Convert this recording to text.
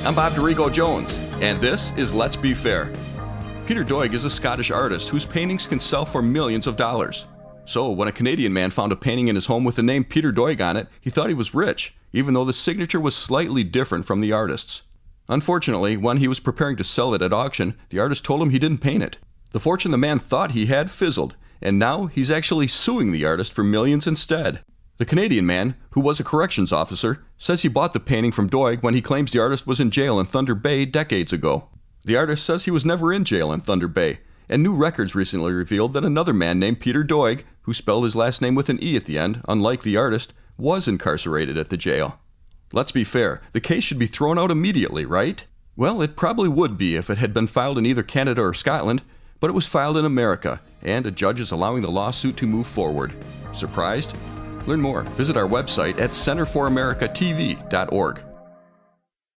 I'm Bob Dorigo Jones, and this is Let's Be Fair. Peter Doig is a Scottish artist whose paintings can sell for millions of dollars. So, when a Canadian man found a painting in his home with the name Peter Doig on it, he thought he was rich, even though the signature was slightly different from the artist's. Unfortunately, when he was preparing to sell it at auction, the artist told him he didn't paint it. The fortune the man thought he had fizzled, and now he's actually suing the artist for millions instead. The Canadian man, who was a corrections officer, says he bought the painting from Doig when he claims the artist was in jail in Thunder Bay decades ago. The artist says he was never in jail in Thunder Bay, and new records recently revealed that another man named Peter Doig, who spelled his last name with an E at the end, unlike the artist, was incarcerated at the jail. Let's be fair, the case should be thrown out immediately, right? Well, it probably would be if it had been filed in either Canada or Scotland, but it was filed in America, and a judge is allowing the lawsuit to move forward. Surprised? Learn more. Visit our website at centerforamericatv.org.